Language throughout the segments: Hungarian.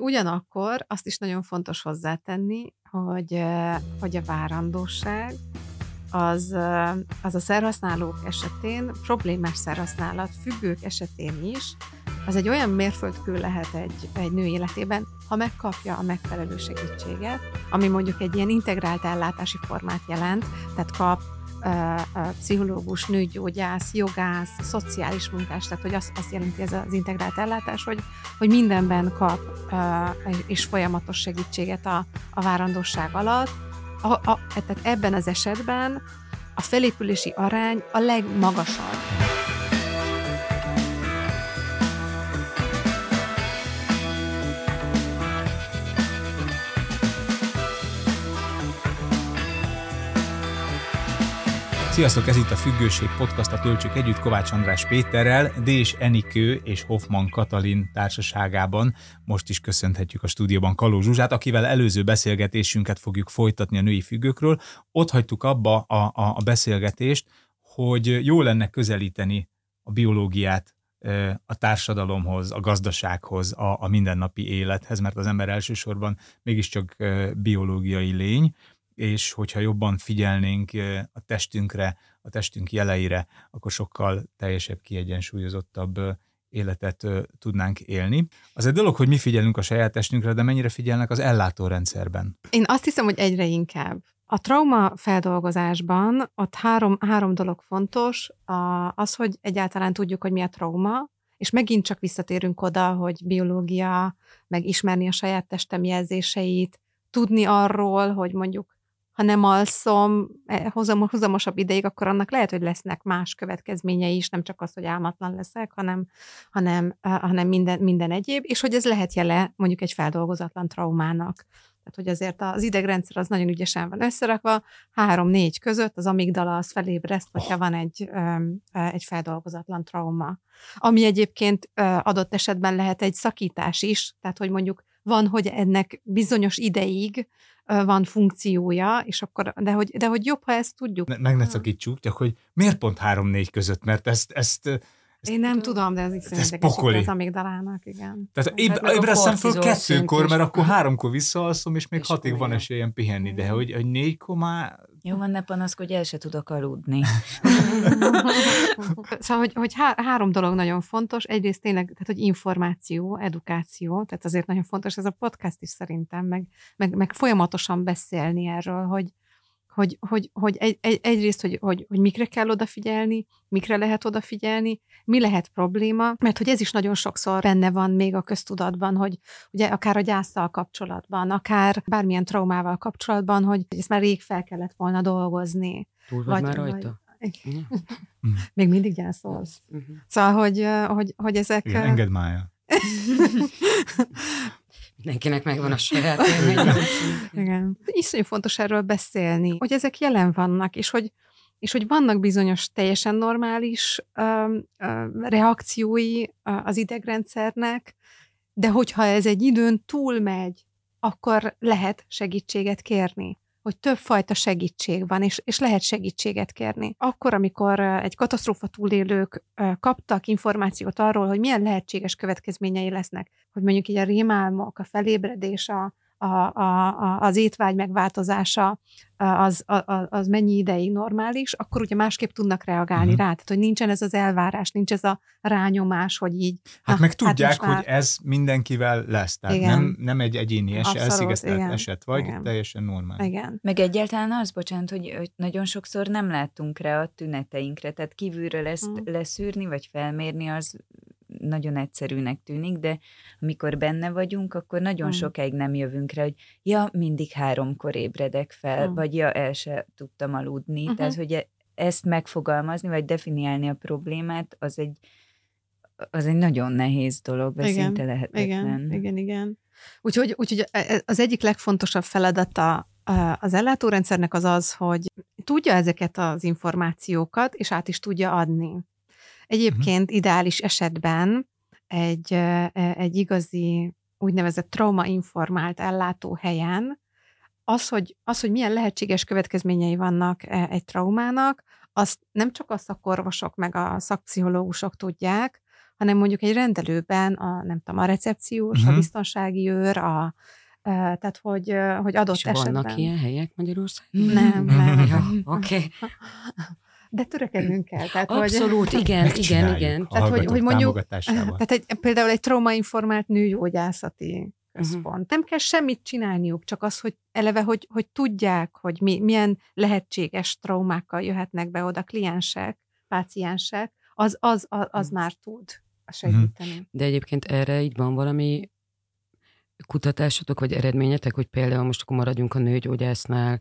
ugyanakkor azt is nagyon fontos hozzátenni, hogy a várandóság az a szerhasználók esetén, problémás szerhasználat, függők esetén is, az egy olyan mérföldkő lehet egy nő életében, ha megkapja a megfelelő segítséget, ami mondjuk egy ilyen integrált ellátási formát jelent, tehát kap pszichológus, nőgyógyász, jogász, szociális munkás, tehát hogy azt jelenti ez az integrált ellátás, hogy mindenben kap és folyamatos segítséget a várandóság alatt. Tehát ebben az esetben a felépülési arány a legmagasabb. Sziasztok, ez itt a Függőség Podcast, a Töltsük Együtt Kovács András Péterrel, Dés Enikő és Hoffman Katalin társaságában. Most is köszönhetjük a stúdióban Kaló Zsuzsát, akivel előző beszélgetésünket fogjuk folytatni a női függőkről. Ott hagytuk abba a beszélgetést, hogy jó lenne közelíteni a biológiát a társadalomhoz, a gazdasághoz, a mindennapi élethez, mert az ember elsősorban mégiscsak biológiai lény, és hogyha jobban figyelnénk a testünkre, a testünk jeleire, akkor sokkal teljesebb, kiegyensúlyozottabb életet tudnánk élni. Az egy dolog, hogy mi figyelünk a saját testünkre, de mennyire figyelnek az ellátórendszerben? Én azt hiszem, hogy egyre inkább. A trauma feldolgozásban ott három dolog fontos, az, hogy egyáltalán tudjuk, hogy mi a trauma, és megint csak visszatérünk oda, hogy biológia, meg ismerni a saját testem jelzéseit, tudni arról, hogy mondjuk ha nem alszom hozamosabb ideig, akkor annak lehet, hogy lesznek más következményei is, nem csak az, hogy álmatlan leszek, hanem minden egyéb, és hogy ez lehet jele mondjuk egy feldolgozatlan traumának. Tehát, hogy azért az idegrendszer az nagyon ügyesen van összerakva, 3-4 között az amigdala az felébreszt, hogyha van egy feldolgozatlan trauma. Ami egyébként adott esetben lehet egy szakítás is, tehát, hogy mondjuk van, hogy ennek bizonyos ideig van funkciója, és akkor, de hogy jobb, ha ezt tudjuk. Meg ne szakítsuk, csak hogy miért pont 3-4 között, mert ezt én nem tudom, de ez pokoli. Az amigdalának, igen. Tehát ébreszem föl 2-kor, mert akkor 3-kor visszaalszom, és még 6-ig van esélyem pihenni, de hogy 4-kor már... Jó, van, ne panaszkodj, el se tudok aludni. Szóval, hogy 3 dolog nagyon fontos. Egyrészt tényleg, tehát, hogy információ, edukáció, tehát azért nagyon fontos ez a podcast is szerintem, meg folyamatosan beszélni erről, hogy egyrészt, hogy mikre kell odafigyelni, mikre lehet odafigyelni, mi lehet probléma, mert hogy ez is nagyon sokszor benne van még a köztudatban, hogy ugye akár a gyászsal kapcsolatban, akár bármilyen traumával kapcsolatban, hogy ezt már rég fel kellett volna dolgozni. Túl vagy már rajta? Még mindig gyászolsz. Szóval, hogy ezek... Igen, engedd már. Mindenkinek megvan a saját élménye. Igen. Iszonyú fontos erről beszélni, hogy ezek jelen vannak, és hogy vannak bizonyos teljesen normális reakciói az idegrendszernek, de hogyha ez egy időn túlmegy, akkor lehet segítséget kérni. Hogy többfajta segítség van, és lehet segítséget kérni. Akkor, amikor egy katasztrófa túlélők kaptak információt arról, hogy milyen lehetséges következményei lesznek, hogy mondjuk így a rémálmok, a felébredés, az étvágy megváltozása, az mennyi ideig normális, akkor ugye másképp tudnak reagálni rá. Tehát, hogy nincsen ez az elvárás, nincs ez a rányomás, hogy így... Hát meg tudják, hogy ez mindenkivel lesz. Tehát nem egy egyéni elszigetelt eset, vagy igen. Teljesen normális. Igen. Meg egyáltalán az, bocsánat, hogy nagyon sokszor nem látunk rá a tüneteinkre, tehát kívülről ezt leszűrni, vagy felmérni, az nagyon egyszerűnek tűnik, de amikor benne vagyunk, akkor nagyon sokáig nem jövünk rá, hogy mindig 3-kor ébredek fel, vagy el se tudtam aludni. Tehát, hogy ezt megfogalmazni, vagy definiálni a problémát, az egy nagyon nehéz dolog, vagy szinte lehetetlen. Igen. Úgyhogy az egyik legfontosabb feladata az ellátórendszernek az, hogy tudja ezeket az információkat, és át is tudja adni. Egyébként ideális esetben egy igazi úgynevezett traumainformált ellátóhelyen az, hogy milyen lehetséges következményei vannak egy traumának, azt nem csak a szakorvosok meg a szakpszichológusok tudják, hanem mondjuk egy rendelőben nem tudom, a recepciós, a biztonsági őr, tehát hogy adott és esetben. vannak ilyen helyek Magyarországon? Nem. Ja, oké. De törekednünk kell. Tehát, Abszolút, igen. Tehát, hogy mondjuk, tehát például egy traumainformált nőgyógyászati központ. Nem kell semmit csinálniuk, csak az, hogy eleve, hogy tudják, hogy milyen lehetséges traumákkal jöhetnek be oda kliensek, páciensek, az már tud segíteni. De egyébként erre így van valami kutatásotok, vagy eredményetek, hogy például most akkor maradjunk a nőgyógyásznál,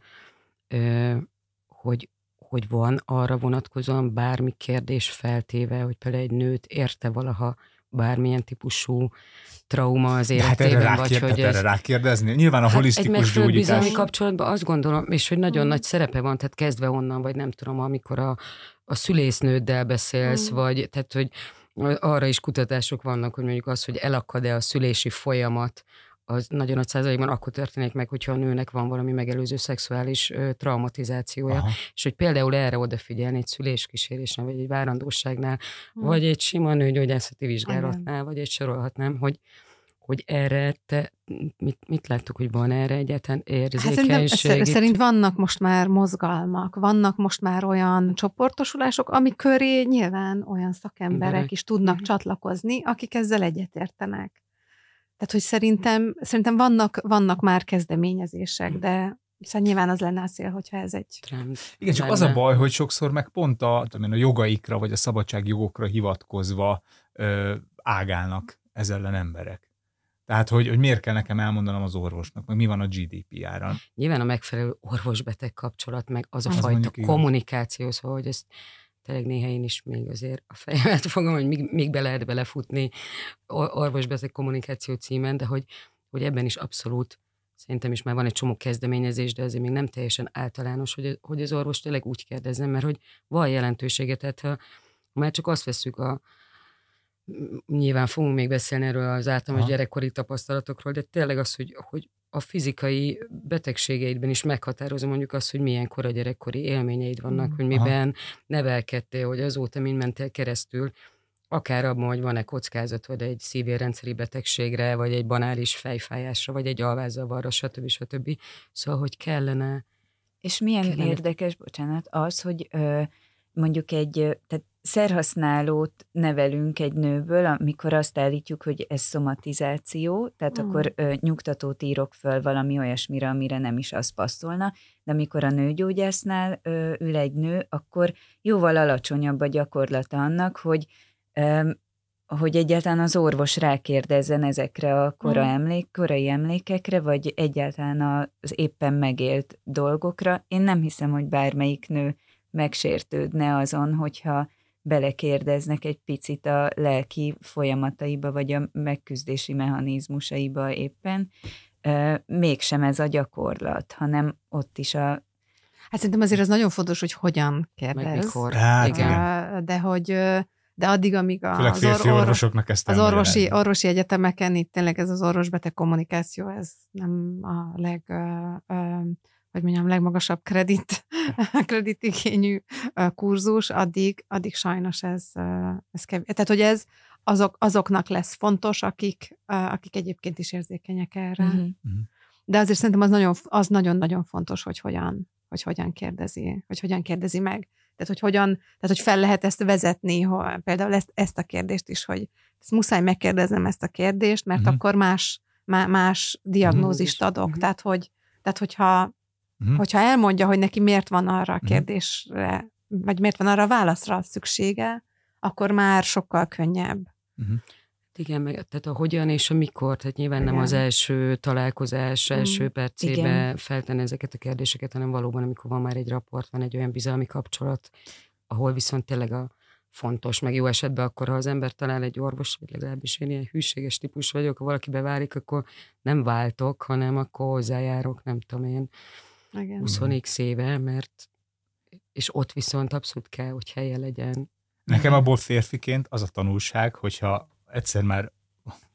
hogy van arra vonatkozóan bármi kérdés feltéve, hogy például egy nőt érte valaha bármilyen típusú trauma az életében, vagy hogy erre rákérdezni? Nyilván a holisztikus gyógyítás. Egy bizalmi kapcsolatban azt gondolom, és hogy nagyon nagy szerepe van, tehát kezdve onnan, vagy nem tudom, amikor a szülésznőddel beszélsz, vagy tehát, hogy arra is kutatások vannak, hogy mondjuk az, hogy elakad-e a szülési folyamat, az nagyon nagy százalékban akkor történik meg, hogyha a nőnek van valami megelőző szexuális traumatizációja, aha, és hogy például erre odafigyelni egy szüléskísérésnél, vagy egy várandóságnál, vagy egy sima nőgyógyászati vizsgálatnál, vagy egy sorolhatnám, hogy erre te mit láttuk, hogy van erre egyáltalán érzékenység? Szerint vannak most már mozgalmak, vannak most már olyan csoportosulások, amik köré nyilván olyan szakemberek is tudnak csatlakozni, akik ezzel egyetértenek. Tehát, hogy szerintem vannak már kezdeményezések, de szóval nyilván az lenne a cél, hogyha ez egy... Igen, csak az a baj, hogy sokszor meg pont a jogaikra, vagy a szabadságjogokra hivatkozva ágálnak ez ellen emberek. Tehát, hogy miért kell nekem elmondanom az orvosnak, meg mi van a GDPR-en. Nyilván a megfelelő orvos-beteg kapcsolat, meg az a fajta kommunikáció, szóval, hogy ezt tényleg néha én is még azért a fejemet fogom, hogy még be lehet belefutni orvos-beteg kommunikáció címen, de hogy ebben is abszolút szerintem is már van egy csomó kezdeményezés, de azért még nem teljesen általános, hogy az orvos tényleg úgy kérdezzen, mert hogy van jelentősége, tehát ha már csak azt veszük nyilván fogunk még beszélni erről az általános gyerekkori tapasztalatokról, de tényleg az, hogy a fizikai betegségeidben is meghatározom mondjuk azt, hogy milyen kora gyerekkori élményeid vannak, hogy miben nevelkedtél, hogy azóta mind mentél keresztül, akár abban, hogy van-e kockázatod egy szívérrendszeri betegségre, vagy egy banális fejfájásra, vagy egy alvászavarra, stb. Szóval, hogy kellene... És milyen érdekes, bocsánat, az, hogy mondjuk tehát szerhasználót nevelünk egy nőből, amikor azt állítjuk, hogy ez szomatizáció, tehát akkor nyugtatót írok föl valami olyasmire, amire nem is az passzolna, de amikor a nőgyógyásznál ül egy nő, akkor jóval alacsonyabb a gyakorlata annak, hogy egyáltalán az orvos rákérdezzen ezekre a korai emlékekre, vagy egyáltalán az éppen megélt dolgokra. Én nem hiszem, hogy bármelyik nő megsértődne azon, hogyha belekérdeznek egy picit a lelki folyamataiba, vagy a megküzdési mechanizmusaiba éppen. Mégsem ez a gyakorlat, hanem ott is a... Hát szerintem azért az nagyon fontos, hogy hogyan kérdez. Mikor. De addig, amíg az orvosoknak ezt az orvosi egyetemeken itt tényleg ez az orvos-beteg kommunikáció, ez nem a legmagasabb kreditigényű kurzus, addig sajnos ez kevés. Tehát, hogy ez azoknak lesz fontos, akik egyébként is érzékenyek erre. Mm-hmm. De azért szerintem az nagyon-nagyon fontos, hogy hogyan kérdezi meg. Tehát, hogy fel lehet ezt vezetni, például ezt a kérdést is, hogy muszáj megkérdeznem ezt a kérdést, mert akkor más diagnózist adok. Tehát, hogyha elmondja, hogy neki miért van arra a kérdésre, vagy miért van arra a válaszra szüksége, akkor már sokkal könnyebb. Igen, tehát a hogyan és a mikor, tehát nyilván nem az első találkozás, első percében feltenni ezeket a kérdéseket, hanem valóban, amikor van már egy raport, van egy olyan bizalmi kapcsolat, ahol viszont tényleg a fontos, meg jó esetben akkor, ha az ember talál egy orvos, vagy legalábbis én ilyen hűséges típus vagyok, ha valaki beválik, akkor nem váltok, hanem akkor hozzájárok, nem tudom én, 20x éve, mert és ott viszont abszolút kell, hogy helye legyen. Nekem abból férfiként az a tanulság, hogyha egyszer már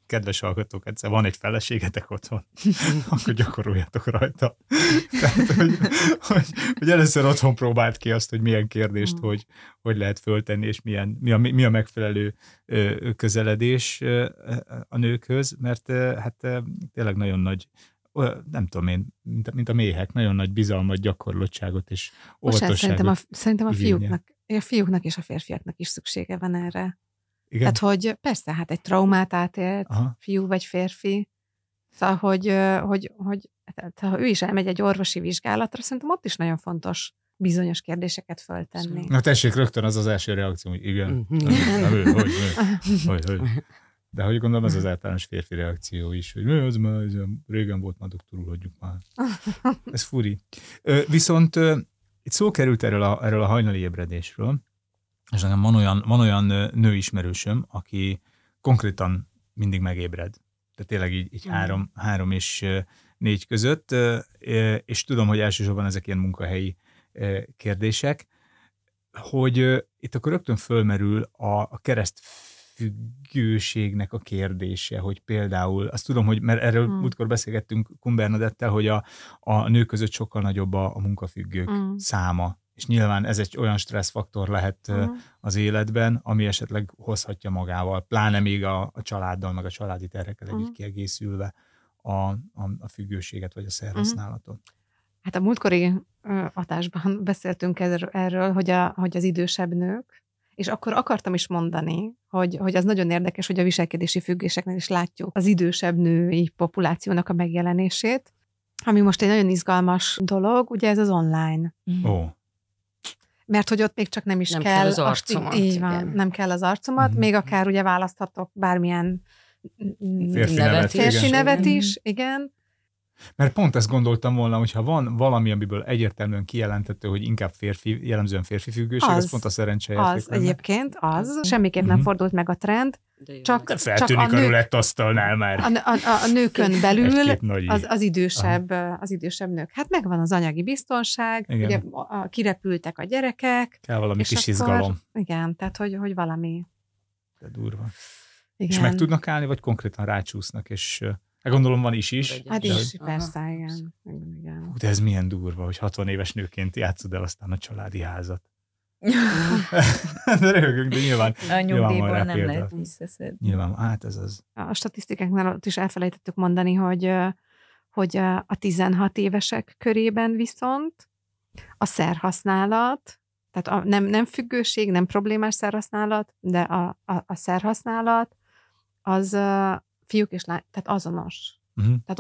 kedves hallgatók, egyszer van egy feleségetek otthon, akkor gyakoroljatok rajta. Tehát, hogy először otthon próbáld ki azt, hogy milyen kérdést, hogy lehet föltenni, és mi a megfelelő közeledés a nőkhöz, mert hát tényleg nagyon nagy, nem tudom én, mint a méhek, nagyon nagy bizalmat, gyakorlottságot és óvatosságot. Szerintem a fiúknak és a férfiaknak is szüksége van erre. Igen? Tehát, hogy persze, hát egy traumát átélt fiú vagy férfi, szóval, hogy ha ő is elmegy egy orvosi vizsgálatra, szerintem ott is nagyon fontos bizonyos kérdéseket föltenni. Na tessék, rögtön az első reakció, hogy igen. Hogy. De hogy gondolom, az általános férfi reakció is, hogy az már régen volt, már doktorul, hagyjuk már. Ez furi. Viszont itt szó került erről a hajnali ébredésről, és nekem van olyan nőismerősöm, aki konkrétan mindig megébred. Tehát tényleg így 3 és 4 között, és tudom, hogy elsősorban ezek ilyen munkahelyi kérdések, hogy itt akkor rögtön fölmerül a keresztfüggőségnek a kérdése, hogy például, azt tudom, hogy mert erről múltkor beszélgettünk Kun Bernadettel, hogy a nők között sokkal nagyobb a munkafüggők száma, és nyilván ez egy olyan stresszfaktor lehet az életben, ami esetleg hozhatja magával, pláne még a családdal, meg a családi terhekkel együtt kiegészülve a függőséget, vagy a szerhasználatot. Hát a múltkori adásban beszéltünk erről, hogy az idősebb nők, és akkor akartam is mondani, hogy az nagyon érdekes, hogy a viselkedési függéseknél is látjuk az idősebb női populációnak a megjelenését, ami most egy nagyon izgalmas dolog, ugye ez az online. Mert hogy ott még csak nem kell az arcomat. Így van, nem kell az arcomat, még akár ugye választhatok bármilyen férfi nevet is, igen. Mert pont ezt gondoltam volna, hogyha van valami, amiből egyértelműen kijelentető, hogy inkább jellemzően férfi függőség, az pont a szerencsejáték. Az egyébként, semmiképp nem fordult meg a trend. Csak feltűnik a rulett asztalnál már. A nőkön belül az idősebb nők. Hát megvan az anyagi biztonság, ugye kirepültek a gyerekek. Kell valami kis izgalom. Igen, tehát hogy valami. De durva. Igen. És meg tudnak állni, vagy konkrétan rácsúsznak, és gondolom van is. Hát is, persze, igen. De ez milyen durva, hogy 60 éves nőként játszod el aztán a családi házat. De röhögünk, de nyilván. A nyugdíjból nem lehet visszaszedni. Nyilván, hát ez az. A statisztikáknál ott is elfelejtettük mondani, hogy a 16 évesek körében viszont a szerhasználat, tehát nem függőség, nem problémás szerhasználat, de a szerhasználat az fiúk és lány, tehát azonos. Tehát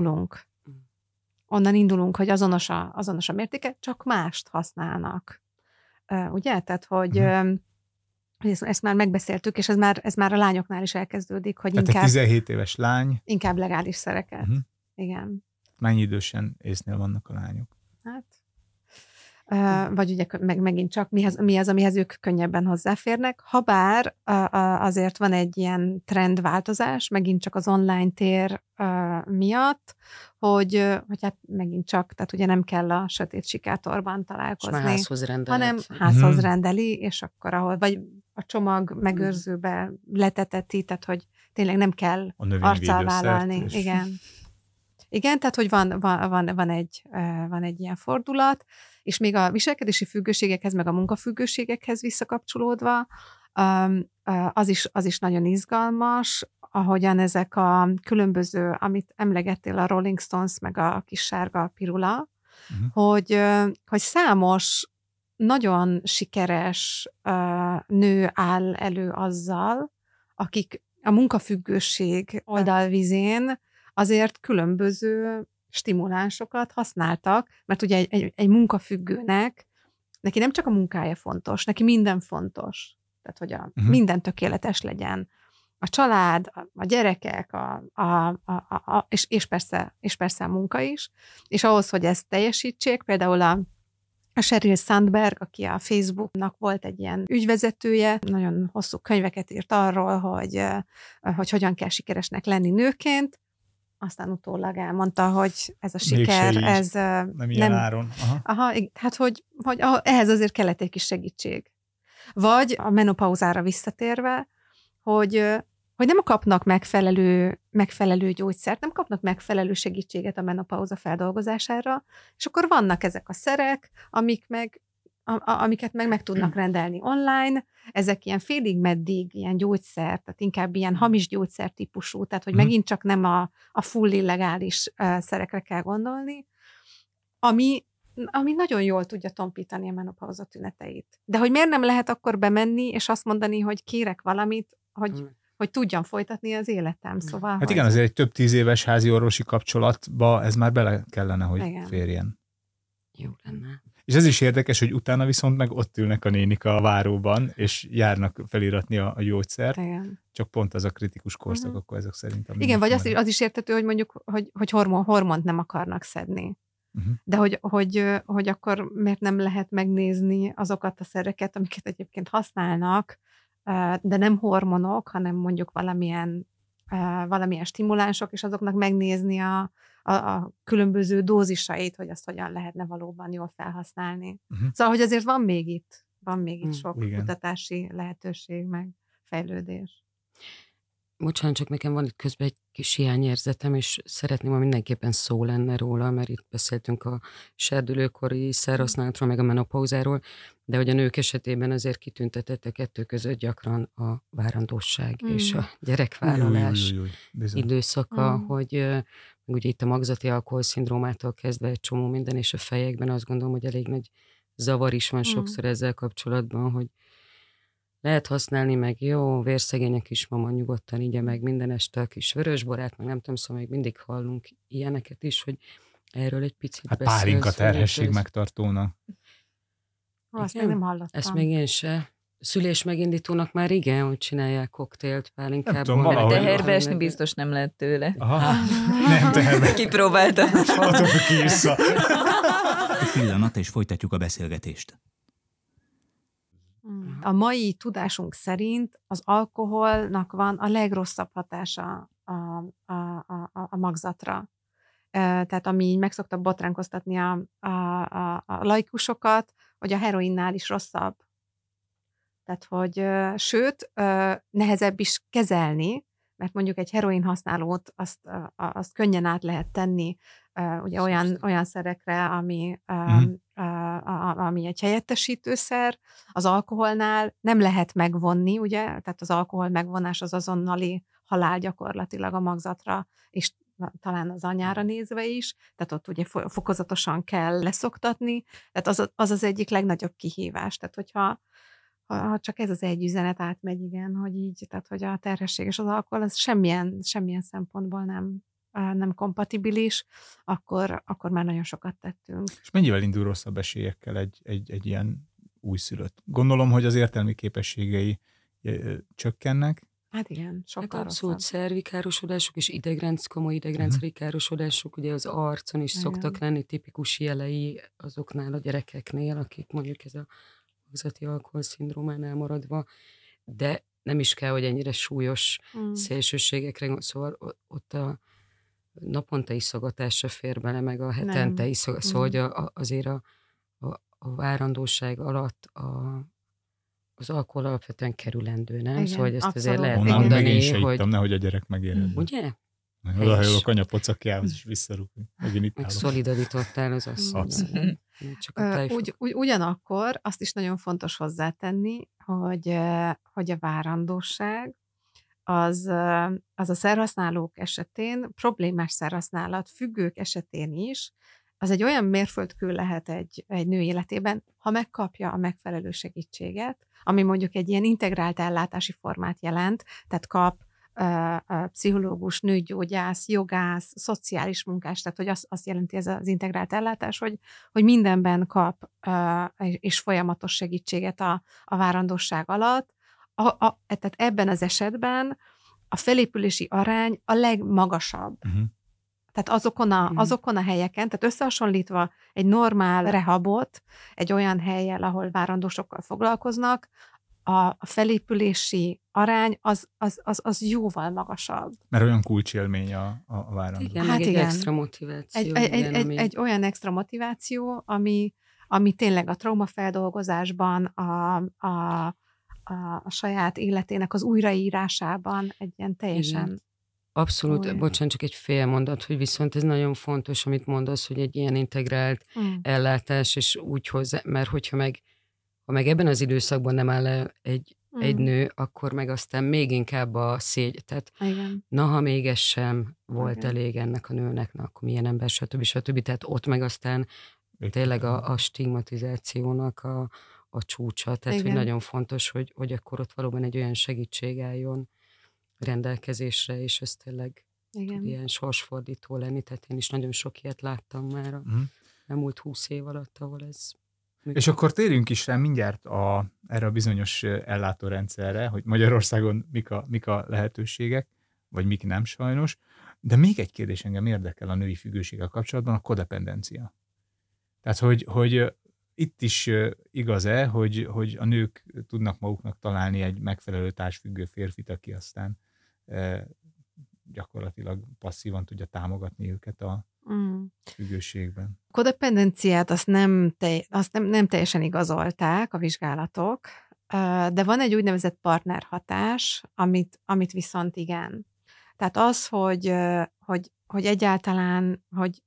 onnan indulunk, hogy azonos a mértéke, csak mást használnak. Ugye? Tehát, hogy ezt már megbeszéltük, és ez már a lányoknál is elkezdődik, hogy tehát inkább... egy 17 éves lány... Inkább legális szereket. Igen. Mennyi idősen észnél vannak a lányok? Hát... vagy ugye megint csak mi az, amihez ők könnyebben hozzáférnek, habár azért van egy ilyen trendváltozás, megint csak az online tér miatt, hogy hát megint csak, tehát ugye nem kell a sötét sikátorban találkozni, hanem házhoz rendeli, és akkor vagy a csomag megőrzőbe leteteti, tehát hogy tényleg nem kell arccal vállalni. Igen, tehát hogy van egy ilyen fordulat, és még a viselkedési függőségekhez, meg a munkafüggőségekhez visszakapcsolódva, az is nagyon izgalmas, ahogyan ezek a különböző, amit emlegettél, a Rolling Stones, meg a kis sárga pirula, hogy számos nagyon sikeres nő áll elő azzal, akik a munkafüggőség oldalvizén azért különböző stimulánsokat használtak, mert ugye egy munkafüggőnek, neki nem csak a munkája fontos, neki minden fontos. Tehát, hogy minden tökéletes legyen. A család, a gyerekek, és persze a munka is. És ahhoz, hogy ezt teljesítsék, például a Sheryl Sandberg, aki a Facebooknak volt egy ilyen ügyvezetője, nagyon hosszú könyveket írt arról, hogy hogyan kell sikeresnek lenni nőként, aztán utólag elmondta, hogy ez a siker, ez nem ilyen áron. Hát, hogy ehhez azért kellett egy kis segítség. Vagy a menopauzára visszatérve, hogy hogy nem kapnak megfelelő gyógyszert, nem kapnak megfelelő segítséget a menopauza feldolgozására, és akkor vannak ezek a szerek, amiket meg tudnak rendelni online, ezek ilyen félig meddig ilyen gyógyszer, tehát inkább ilyen hamis gyógyszer típusú, tehát hogy megint csak nem a full illegális szerekre kell gondolni, ami nagyon jól tudja tompítani a menopauza tüneteit. De hogy miért nem lehet akkor bemenni, és azt mondani, hogy kérek valamit, hogy tudjam folytatni az életem. Szóval, hát igen, azért egy több 10 éves házi orvosi kapcsolatba ez már bele kellene, hogy férjen. Jó lenne. És ez is érdekes, hogy utána viszont meg ott ülnek a nénik a váróban, és járnak feliratni a gyógyszert. Igen. Csak pont az a kritikus korszak, akkor ezek szerint. Igen, vagy az is értető, hogy mondjuk, hogy hormont nem akarnak szedni. De hogy akkor miért nem lehet megnézni azokat a szereket, amiket egyébként használnak, de nem hormonok, hanem mondjuk valamilyen stimulánsok, és azoknak megnézni a különböző dózisait, hogy azt hogyan lehetne valóban jól felhasználni. Szóval, hogy azért van még itt sok kutatási lehetőség, meg fejlődés. Bocsánat, csak nekem van itt közben egy kis hiányérzetem, és szeretném, ha mindenképpen szó lenne róla, mert itt beszéltünk a serdülőkori szerhasználatról, meg a menopauzáról, de hogy a nők esetében azért kitüntetett a kettő között gyakran a várandóság és a gyerekvállalás időszaka, hogy ugye itt a magzati alkoholszindrómától kezdve egy csomó minden, és a fejekben azt gondolom, hogy elég nagy zavar is van sokszor ezzel kapcsolatban, hogy lehet használni, meg jó, vérszegény a kismama nyugodtan igye meg minden este a kis vörösborát, meg nem tudom, szóval még mindig hallunk ilyeneket is, hogy erről egy picit beszélsz. Hát pálinka terhesség megtartónak. Azt még nem hallottam. Ezt még én se. Szülés megindítónak már igen, hogy csinálják koktélt pálinkából. Nem tudom, teherbe esni biztos nem lehet tőle. Aha, nem teherbe. Kipróbáltam. Attól ki vissza. Egy pillanat, és folytatjuk a beszélgetést. A mai tudásunk szerint az alkoholnak van a legrosszabb hatása a magzatra. Tehát ami így meg szokta botránkoztatni a laikusokat, hogy a heroinnál is rosszabb. Tehát, hogy sőt, nehezebb is kezelni, mert mondjuk egy heroin használót azt könnyen át lehet tenni ugye olyan szerekre, ami egy helyettesítőszer. Az alkoholnál nem lehet megvonni, ugye? Tehát az alkohol megvonás az azonnali halál gyakorlatilag a magzatra, és talán az anyára nézve is, tehát ott ugye fokozatosan kell leszoktatni, tehát az egyik legnagyobb kihívás. Tehát hogyha csak ez az egy üzenet átmegy, igen, hogy így, tehát hogy a terhesség és az alkohol, az semmilyen szempontból nem kompatibilis, akkor már nagyon sokat tettünk. És mennyivel indul rosszabb esélyekkel egy ilyen újszülött? Gondolom, hogy az értelmi képességei csökkennek. Hát igen, sokkal abszolút szervikárosodások és komoly idegrendszeri károsodások, ugye az arcon is szoktak lenni tipikus jelei azoknál a gyerekeknél, akik mondjuk ez a magzati alkoholszindrómánál maradva, de nem is kell, hogy ennyire súlyos szélsőségekre, szóval ott a naponta iszogatásra fér bele, meg a hetente iszogatás, szóval hogy azért a várandóság alatt az alkohol alapvetően kerülendő, nem? Igen, szóval hogy ezt abszolút. azért lehet mondani, mondani, én se hogy... ittam, nehogy a gyerek megérezze. Ugye? Odahajolok anyapocakjához, és visszarúgni. Meg szolidarítottál az asszony. Ugyanakkor azt is nagyon fontos hozzátenni, hogy a várandóság az a szerhasználók esetén, problémás szerhasználat, függők esetén is, az egy olyan mérföldkő lehet egy nő életében, ha megkapja a megfelelő segítséget, ami mondjuk egy ilyen integrált ellátási formát jelent, tehát kap pszichológus, nőgyógyász, jogász, szociális munkás, tehát hogy azt jelenti ez az integrált ellátás, hogy mindenben kap és folyamatos segítséget a várandosság alatt. Tehát ebben az esetben a felépülési arány a legmagasabb. Tehát azokon a helyeken, tehát összehasonlítva egy normál rehabot, egy olyan hellyel, ahol várandósokkal foglalkoznak, a felépülési arány az jóval magasabb. Mert olyan kulcsélmény a várandós. Igen, hát egy extra motiváció. Egy olyan extra motiváció, ami tényleg a traumafeldolgozásban, a saját életének az újraírásában egy ilyen teljesen... Igen. Abszolút, bocsánat, csak egy fél mondat, hogy viszont ez nagyon fontos, amit mondasz, hogy egy ilyen integrált ellátás, és úgy hozzá, mert ha meg ebben az időszakban nem áll le egy nő, akkor meg aztán még inkább a szégy. Tehát ha még ez sem volt elég ennek a nőnek, akkor milyen ember, stb. Tehát ott meg aztán tényleg a stigmatizációnak a csúcsa. Tehát, hogy nagyon fontos, hogy akkor ott valóban egy olyan segítség álljon rendelkezésre, és ez tényleg tud ilyen sorsfordító lenni. Tehát én is nagyon sok ilyet láttam már a elmúlt 20 év alatt, ahol ez... És akkor térjünk is rá mindjárt erre a bizonyos ellátórendszerre, hogy Magyarországon mik a lehetőségek, vagy mik nem sajnos. De még egy kérdés engem érdekel a női függőséggel kapcsolatban, a kodependencia. Tehát, hogy itt is igaz-e, hogy a nők tudnak maguknak találni egy megfelelő társfüggő férfit, aki aztán gyakorlatilag passzívan tudja támogatni őket a függőségben. A kodependenciát azt nem teljesen igazolták a vizsgálatok, de van egy úgynevezett partnerhatás, amit viszont igen. Tehát az, hogy egyáltalán,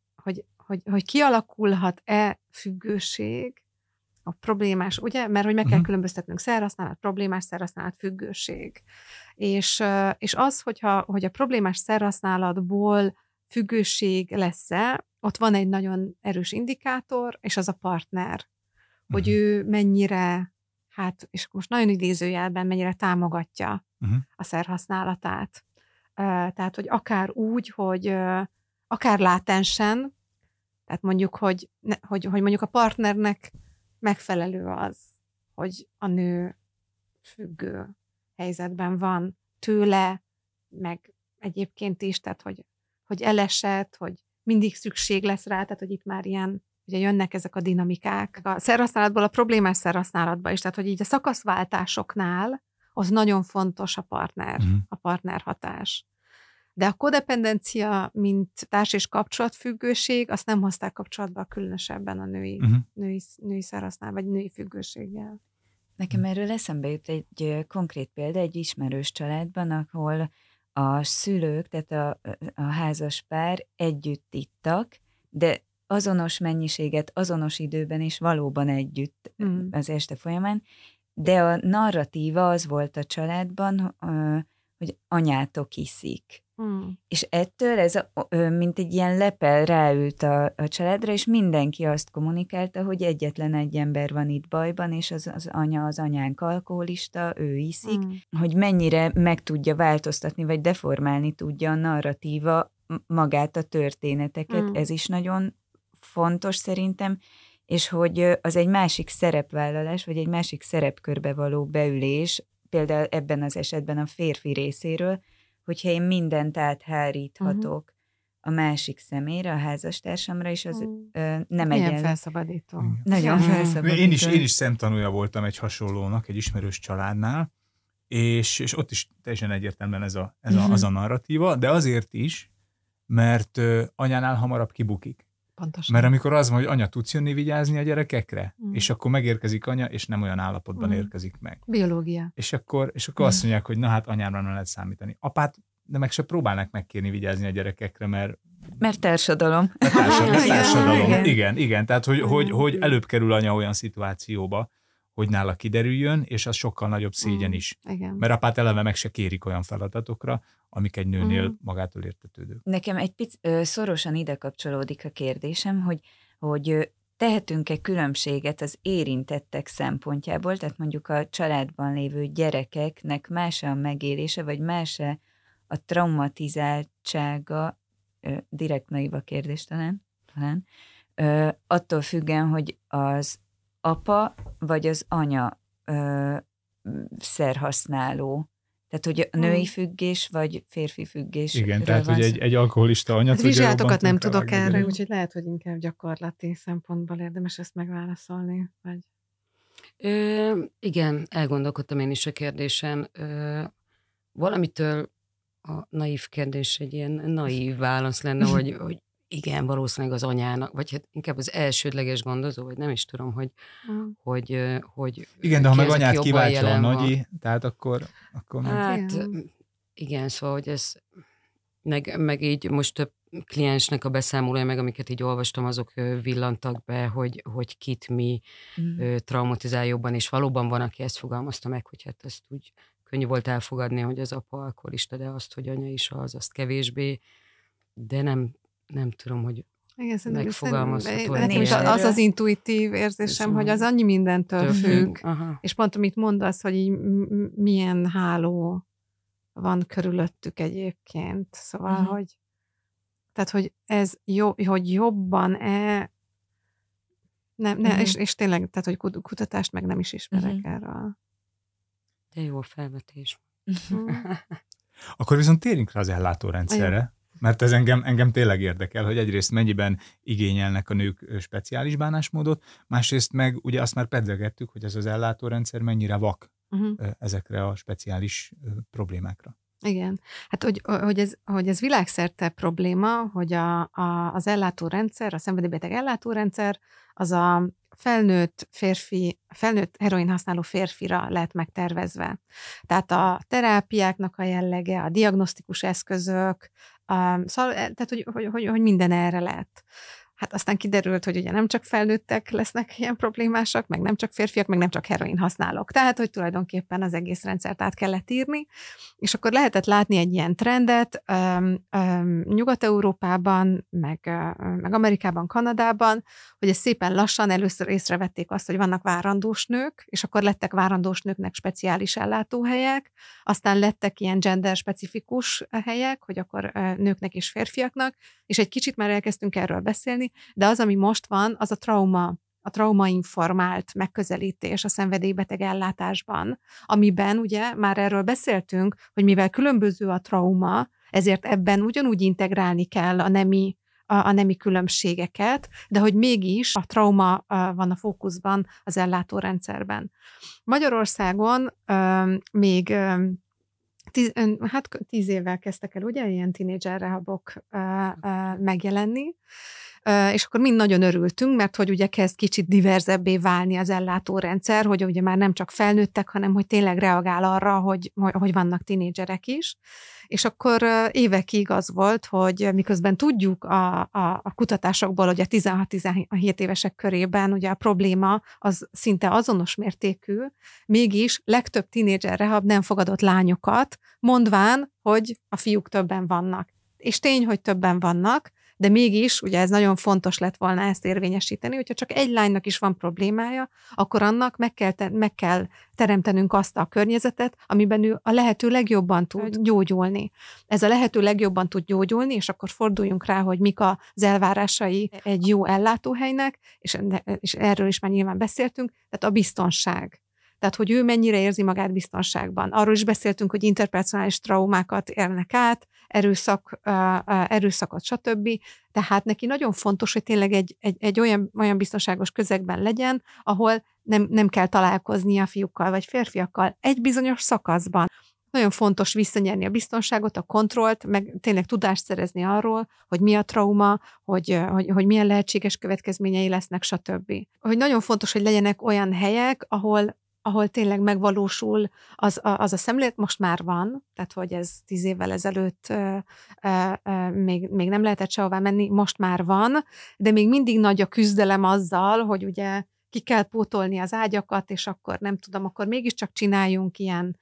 hogy kialakulhat-e függőség, a problémás, ugye? Mert hogy meg kell különböztetnünk szerhasználat, problémás szerhasználat, függőség. És az, hogy a problémás szerhasználatból függőség lesz-e, ott van egy nagyon erős indikátor, és az a partner, hogy ő mennyire, és most nagyon idézőjelben mennyire támogatja a szerhasználatát. Tehát, hogy akár úgy, hogy akár látensen, tehát mondjuk, hogy mondjuk a partnernek megfelelő az, hogy a nő függő helyzetben van tőle, meg egyébként is, tehát hogy elesett, hogy mindig szükség lesz rá, tehát hogy itt már ilyen, ugye jönnek ezek a dinamikák. A szerhasználatból a problémás szerhasználatba is, tehát hogy így a szakaszváltásoknál az nagyon fontos a partner, a partnerhatás. De a kodependencia, mint társ- és kapcsolatfüggőség, azt nem hozták kapcsolatba különösebben a női szerhasználat, vagy női függőséggel. Nekem erről eszembe jut egy konkrét példa, egy ismerős családban, ahol a szülők, tehát a házas pár együtt ittak, de azonos mennyiséget, azonos időben és valóban együtt az este folyamán, de a narratíva az volt a családban, hogy anyátok iszik. És ettől ez mint egy ilyen lepel ráült a családra, és mindenki azt kommunikálta, hogy egyetlen egy ember van itt bajban, és az anyánk alkoholista, ő iszik, hogy mennyire meg tudja változtatni, vagy deformálni tudja a narratíva magát, a történeteket. Ez is nagyon fontos szerintem, és hogy az egy másik szerepvállalás, vagy egy másik szerepkörbe való beülés, például ebben az esetben a férfi részéről, hogyha én mindent átháríthatok a másik személyre, a házastársamra, és az nem egyenlő. Felszabadító. Nagyon felszabadító. Én is szemtanúja voltam egy hasonlónak, egy ismerős családnál, és ott is teljesen egyértelműen az a narratíva, de azért is, mert anyánál hamarabb kibukik. Pontosan. Mert amikor az van, hogy anya, tudsz jönni vigyázni a gyerekekre, és akkor megérkezik anya, és nem olyan állapotban érkezik meg. Biológia. És akkor azt mondják, hogy na hát anyámra nem lehet számítani. Apát, de meg se próbálnak megkérni vigyázni a gyerekekre, mert társadalom. Társadalom. Igen. Tehát, hogy előbb kerül anya olyan szituációba, hogy nála kiderüljön, és az sokkal nagyobb szégyen is. Igen. Mert apát eleve meg se kérik olyan feladatokra, amik egy nőnél magától értetődők. Nekem egy szorosan ide kapcsolódik a kérdésem, hogy tehetünk-e különbséget az érintettek szempontjából, tehát mondjuk a családban lévő gyerekeknek más a megélése, vagy más a traumatizáltsága, direkt naiv a kérdés talán, attól függően, hogy az apa vagy az anya szerhasználó. Tehát, hogy a női függés vagy férfi függés. Igen, tehát, hogy egy alkoholista anya tudja. Vizsgálatokat nem tudok erre, úgyhogy lehet, hogy inkább gyakorlati szempontból érdemes ezt megválaszolni. Vagy... Igen, elgondolkodtam én is a kérdésen. Valamitől a naív kérdés egy ilyen naív válasz lenne, hogy Igen, valószínűleg az anyának, vagy hát inkább az elsődleges gondozó, vagy nem is tudom, hogy igen, de ha meg anyát kiváltja a nagyi, tehát akkor hát igen, szóval, hogy ez meg így most több kliensnek a beszámolója, meg amiket így olvastam, azok villantak be, hogy kit mi traumatizál jobban, és valóban van, aki ezt fogalmazta meg, hogy hát ezt úgy könnyű volt elfogadni, hogy az apa alkoholista, de azt, hogy anya is azt kevésbé, de nem tudom, hogy megfogalmazható. Nekem is az intuitív érzésem, hogy az annyi mindentől függ. És pont amit mondasz, hogy így milyen háló van körülöttük egyébként. Szóval, hogy ez hogy jobban-e és tényleg, tehát, hogy kutatást meg nem is ismerek erről. De jó felvetés. Akkor viszont térjünk rá az ellátórendszerre, mert ez engem tényleg érdekel, hogy egyrészt mennyiben igényelnek a nők speciális bánásmódot, másrészt meg ugye azt már pedzegettük, hogy ez az ellátórendszer mennyire vak ezekre a speciális problémákra. Igen. Hát, hogy ez világszerte probléma, hogy az ellátórendszer, a szenvedélybeteg ellátórendszer, az a felnőtt heroin használó férfira lett megtervezve. Tehát a terápiáknak a jellege, a diagnosztikus eszközök, tehát hogy minden erre lett. Hát aztán kiderült, hogy ugye nem csak felnőttek lesznek ilyen problémásak, meg nem csak férfiak, meg nem csak heroin használók. Tehát, hogy tulajdonképpen az egész rendszert át kellett írni, és akkor lehetett látni egy ilyen trendet Nyugat-Európában, meg Amerikában, Kanadában, hogy ez szépen lassan először észrevették azt, hogy vannak várandós nők, és akkor lettek várandós nőknek speciális ellátóhelyek, aztán lettek ilyen gender-specifikus helyek, hogy akkor nőknek és férfiaknak, és egy kicsit már elkezdtünk erről beszélni, de az, ami most van, az a traumainformált megközelítés a szenvedélybeteg ellátásban, amiben ugye már erről beszéltünk, hogy mivel különböző a trauma, ezért ebben ugyanúgy integrálni kell a nemi különbségeket, de hogy mégis a trauma van a fókuszban az ellátórendszerben. Magyarországon még 10 évvel kezdtek el ugye ilyen tínédzser rehabok megjelenni, és akkor mind nagyon örültünk, mert hogy ugye kezd kicsit diverzebbé válni az ellátórendszer, hogy ugye már nem csak felnőttek, hanem hogy tényleg reagál arra, hogy vannak tínédzserek is. És akkor évekig az volt, hogy miközben tudjuk a kutatásokból, hogy a 16-17 évesek körében ugye a probléma az szinte azonos mértékű, mégis legtöbb tínédzser rehab nem fogadott lányokat, mondván, hogy a fiúk többen vannak. És tény, hogy többen vannak, de mégis, ugye ez nagyon fontos lett volna ezt érvényesíteni, hogyha csak egy lánynak is van problémája, akkor annak meg kell teremtenünk azt a környezetet, amiben ő a lehető legjobban tud gyógyulni. Ez a lehető legjobban tud gyógyulni, és akkor forduljunk rá, hogy mik az elvárásai egy jó ellátóhelynek, és erről is már nyilván beszéltünk, tehát a biztonság. Tehát, hogy ő mennyire érzi magát biztonságban. Arról is beszéltünk, hogy interpersonális traumákat élnek át, erőszakot, stb. Tehát neki nagyon fontos, hogy tényleg egy olyan biztonságos közegben legyen, ahol nem kell találkoznia fiúkkal vagy férfiakkal egy bizonyos szakaszban. Nagyon fontos visszanyerni a biztonságot, a kontrollt, meg tényleg tudást szerezni arról, hogy mi a trauma, hogy milyen lehetséges következményei lesznek, stb. Hogy nagyon fontos, hogy legyenek olyan helyek, ahol tényleg megvalósul az a szemlélet, most már van, tehát hogy ez 10 évvel ezelőtt még nem lehetett sehová menni, most már van, de még mindig nagy a küzdelem azzal, hogy ugye ki kell pótolni az ágyakat, és akkor nem tudom, akkor mégiscsak csináljunk ilyen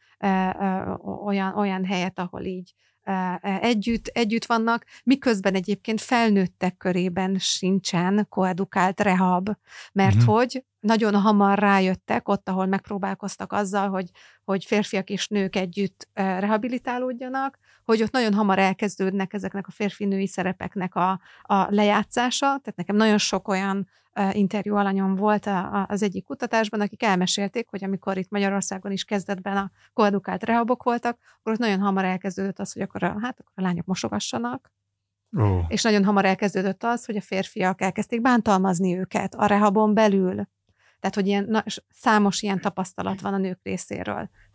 olyan helyet, ahol így együtt vannak, miközben egyébként felnőttek körében sincsen koedukált rehab, mert hogy nagyon hamar rájöttek ott, ahol megpróbálkoztak azzal, hogy férfiak és nők együtt rehabilitálódjanak, hogy ott nagyon hamar elkezdődnek ezeknek a férfi-női szerepeknek a lejátszása, tehát nekem nagyon sok olyan interjú alanyom volt az egyik kutatásban, akik elmesélték, hogy amikor itt Magyarországon is kezdetben a koedukált rehabok voltak, akkor ott nagyon hamar elkezdődött az, hogy akkor a lányok mosogassanak, és nagyon hamar elkezdődött az, hogy a férfiak elkezdték bántalmazni őket a rehabon belül. Tehát, hogy számos ilyen tapasztalat van a nők részéről. Tehát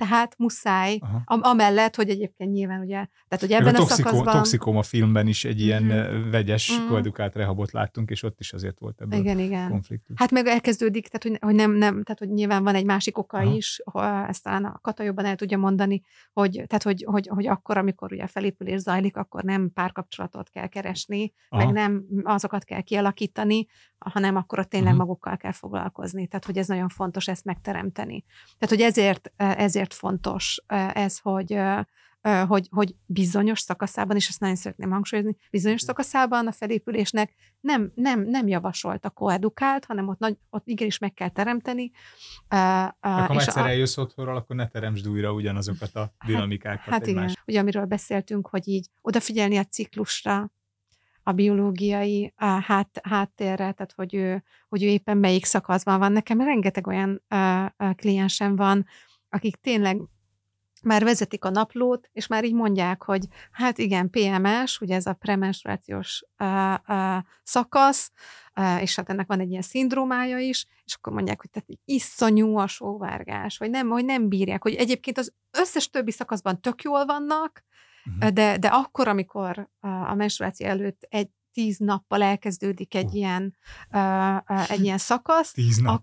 tehát muszáj, amellett, hogy egyébként nyilván ugye, tehát hogy ebben a szakaszban... Toxikoma filmben is egy ilyen vegyes koedukált rehabot láttunk, és ott is azért volt ebből konfliktus. Hát meg elkezdődik, tehát hogy nem, tehát hogy nyilván van egy másik oka is, ezt talán a Kata jobban el tudja mondani, hogy akkor, amikor ugye a felépülés zajlik, akkor nem párkapcsolatot kell keresni, meg nem azokat kell kialakítani, hanem akkor ott tényleg magukkal kell foglalkozni. Tehát, hogy ez nagyon fontos ezt megteremteni. Tehát, hogy ezért fontos ez, hogy bizonyos szakaszában, és ezt nagyon szeretném hangsúlyozni, bizonyos szakaszában a felépülésnek nem javasolt a koedukált, hanem ott igenis meg kell teremteni. Ha egyszer eljössz otthonról, akkor ne teremtsd újra ugyanazokat a dinamikákat. Hát igen, ugye amiről beszéltünk, hogy így odafigyelni a ciklusra, a biológiai háttérre, tehát hogy ő éppen melyik szakaszban van. Nekem rengeteg olyan kliensem van, akik tényleg már vezetik a naplót, és már így mondják, hogy hát igen, PMS, ugye ez a premenstruációs szakasz, és hát ennek van egy ilyen szindrómája is, és akkor mondják, hogy tehát iszonyú a sóvárgás, hogy nem bírják, hogy egyébként az összes többi szakaszban tök jól vannak, de akkor, amikor a menstruáció előtt 10 nappal elkezdődik egy ilyen szakasz,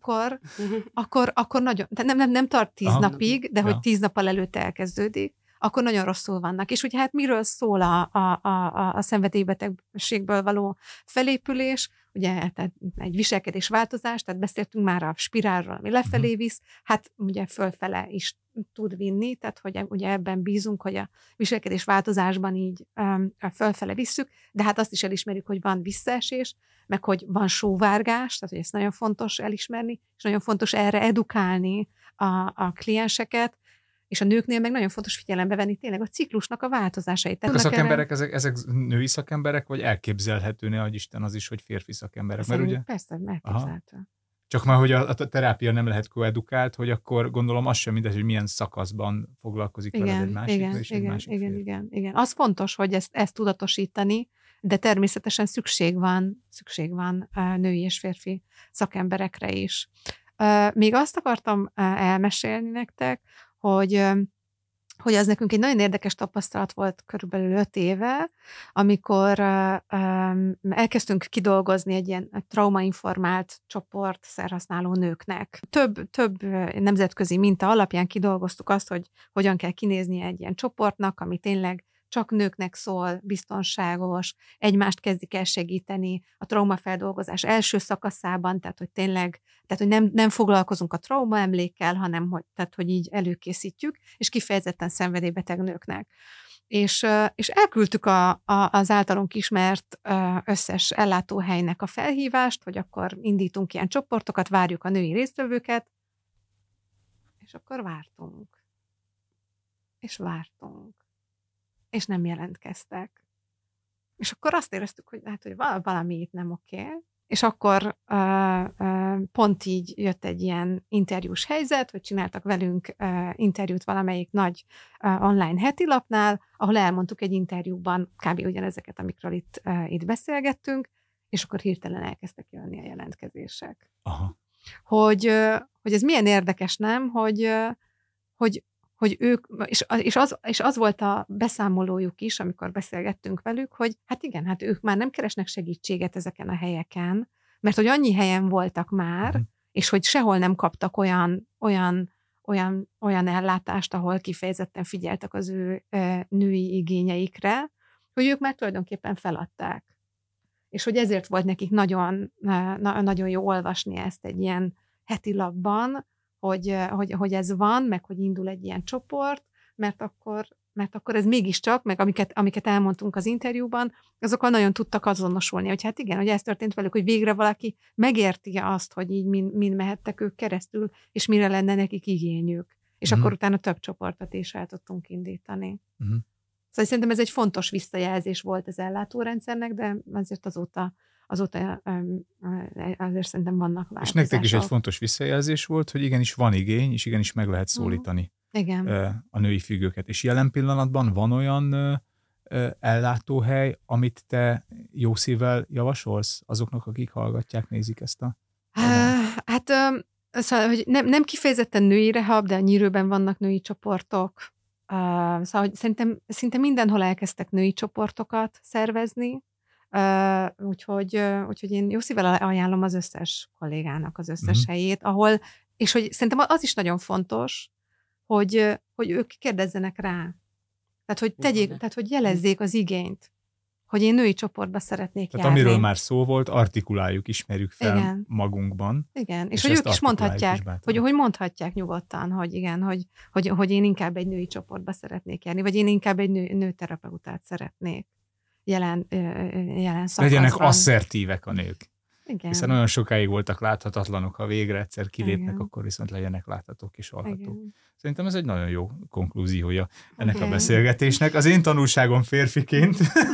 akkor nagyon, nem tart 10 napig, de hogy 10 nappal előtt elkezdődik, akkor nagyon rosszul vannak. És ugye hát miről szól a szenvedélybetegségből való felépülés, ugye tehát egy viselkedés változás, tehát beszéltünk már a spirálról, ami lefelé visz, hát ugye fölfele is tud vinni, tehát hogy ugye ebben bízunk, hogy a viselkedés változásban így fölfele visszük, de hát azt is elismerjük, hogy van visszaesés, meg hogy van sóvárgás, tehát hogy ezt nagyon fontos elismerni, és nagyon fontos erre edukálni a klienseket, és a nőknél meg nagyon fontos figyelembe venni tényleg a ciklusnak a változásait. A szakemberek, ezek női szakemberek, vagy elképzelhető, ne adj Isten az is, hogy férfi szakemberek? Mert ugye... Persze, elképzelhető. Csak már, hogy a terápia nem lehet koedukált, hogy akkor gondolom az sem mindegy, hogy milyen szakaszban foglalkozik veled egy másik, igen. Az fontos, hogy ezt tudatosítani, de természetesen szükség van női és férfi szakemberekre is. Még azt akartam elmesélni nektek, hogy az nekünk egy nagyon érdekes tapasztalat volt körülbelül 5 éve, amikor elkezdtünk kidolgozni egy ilyen traumainformált csoport szerhasználó nőknek. Több nemzetközi minta alapján kidolgoztuk azt, hogy hogyan kell kinéznie egy ilyen csoportnak, ami tényleg csak nőknek szól, biztonságos, egymást kezdik el segíteni a traumafeldolgozás első szakaszában, tehát hogy tényleg, tehát hogy nem foglalkozunk a traumaemlékkel, hanem hogy így előkészítjük, és kifejezetten szenvedélybeteg nőknek. És elküldtük az általunk ismert összes ellátóhelynek a felhívást, hogy akkor indítunk ilyen csoportokat, várjuk a női résztvevőket, és akkor vártunk. És nem jelentkeztek. És akkor azt éreztük, hogy hogy valami itt nem oké. És akkor pont így jött egy ilyen interjús helyzet, hogy csináltak velünk interjút valamelyik nagy online hetilapnál, ahol elmondtuk egy interjúban kb. Ugyanezeket, amikről itt beszélgettünk, és akkor hirtelen elkezdtek jönni a jelentkezések. Aha. Hogy ez milyen érdekes, nem? Hogy ők, és az volt a beszámolójuk is, amikor beszélgettünk velük, hogy hát igen, hát ők már nem keresnek segítséget ezeken a helyeken, mert hogy annyi helyen voltak már, és hogy sehol nem kaptak olyan ellátást, ahol kifejezetten figyeltek az ő női igényeikre, hogy ők már tulajdonképpen feladták. És hogy ezért volt nekik nagyon, nagyon jó olvasni ezt egy ilyen heti lapban, hogy ez van, meg hogy indul egy ilyen csoport, mert akkor ez mégiscsak, meg amiket elmondtunk az interjúban, azokkal nagyon tudtak azonosulni, hogy hát igen, hogy ez történt velük, hogy végre valaki megérti azt, hogy így mind mehettek ők keresztül, és mire lenne nekik igényük. És akkor utána több csoportot is el tudtunk indítani. Szóval szerintem ez egy fontos visszajelzés volt az ellátórendszernek, de azért azóta azért szerintem vannak változások. És nektek is egy fontos visszajelzés volt, hogy igenis van igény, és igenis meg lehet szólítani a női függőket. És jelen pillanatban van olyan ellátóhely, amit te jó szívvel javasolsz azoknak, akik hallgatják, nézik ezt a... Hát Szóval, hogy nem kifejezetten női rehab, de a Nyírőben vannak női csoportok. Szóval, hogy szerintem szinte mindenhol elkezdtek női csoportokat szervezni, úgyhogy én jó szívvel ajánlom az összes kollégának az összes helyét, ahol, és hogy szerintem az is nagyon fontos, hogy ők kérdezzenek rá. Tehát, hogy jelezzék az igényt, hogy én női csoportba szeretnék járni. Amiről már szó volt, artikuláljuk, ismerjük fel igen. magunkban. Igen, és hogy ők is mondhatják, hogy mondhatják nyugodtan, hogy igen, hogy én inkább egy női csoportba szeretnék járni, vagy én inkább egy nőterapeutát szeretnék jelen szakaszban. Legyenek asszertívek a nők. Igen. Hiszen olyan sokáig voltak láthatatlanok, ha végre egyszer kilépnek, igen. Akkor viszont legyenek láthatók és hallhatók. Igen. Szerintem ez egy nagyon jó konklúziója ennek igen. a beszélgetésnek. Az én tanulságom férfiként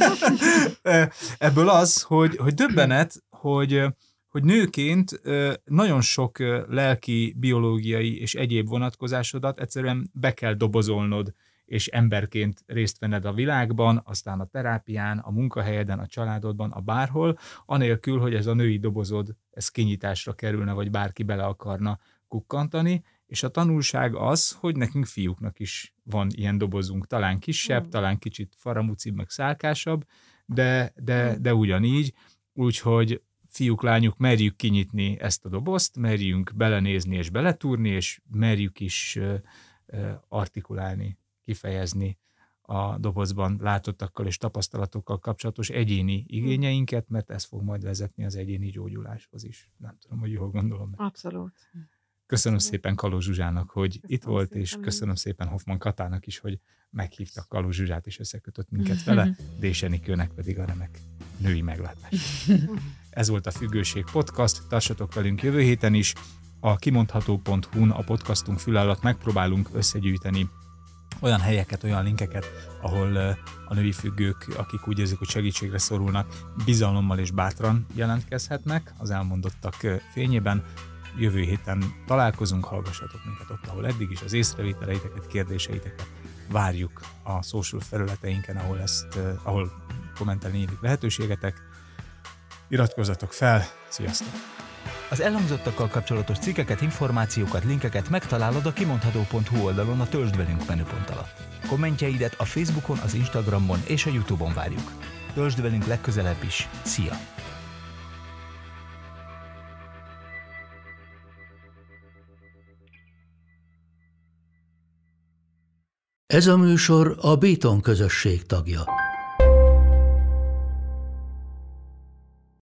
ebből az, hogy döbbenet, hogy nőként nagyon sok lelki, biológiai és egyéb vonatkozásodat egyszerűen be kell dobozolnod, és emberként részt venned a világban, aztán a terápián, a munkahelyeden, a családodban, a bárhol, anélkül, hogy ez a női dobozod, ez kinyitásra kerülne, vagy bárki bele akarna kukkantani, és a tanulság az, hogy nekünk fiúknak is van ilyen dobozunk, talán kisebb, talán kicsit faramucibb, meg szálkásabb, de ugyanígy, úgyhogy fiúk, lányok, merjük kinyitni ezt a dobozt, merjünk belenézni és beletúrni, és merjük is artikulálni, kifejezni a dobozban látottakkal és tapasztalatokkal kapcsolatos egyéni igényeinket, mert ez fog majd vezetni az egyéni gyógyuláshoz is. Nem tudom, hogy jól gondolom. Abszolút. Köszönöm szépen Kalóz Zsuzsának, hogy itt volt, és köszönöm szépen Hoffmann Katának is, hogy meghívtak Kalóz Zsuzsát, és összekötött minket vele, Dés Enikőnek pedig a remek női meglátás. Ez volt a Függőség Podcast, tartsatok velünk jövő héten is. A kimondható.hu-n a podcastunk fül alatt megpróbálunk összegyűjteni olyan helyeket, olyan linkeket, ahol a női függők, akik úgy érzik, hogy segítségre szorulnak, bizalommal és bátran jelentkezhetnek az elmondottak fényében. Jövő héten találkozunk, hallgassatok minket ott, ahol eddig is, az észrevételeiteket, kérdéseiteket várjuk a social felületeinken, ahol kommentelni nyílik lehetőségetek. Iratkozzatok fel, sziasztok! Az elhangzottakkal kapcsolatos cikkeket, információkat, linkeket megtalálod a kimondható.hu oldalon a Töltsd velünk menüpont alatt. Kommentjeidet a Facebookon, az Instagramon és a YouTube-on várjuk. Töltsd velünk legközelebb is. Szia! Ez a műsor a Béton közösség tagja.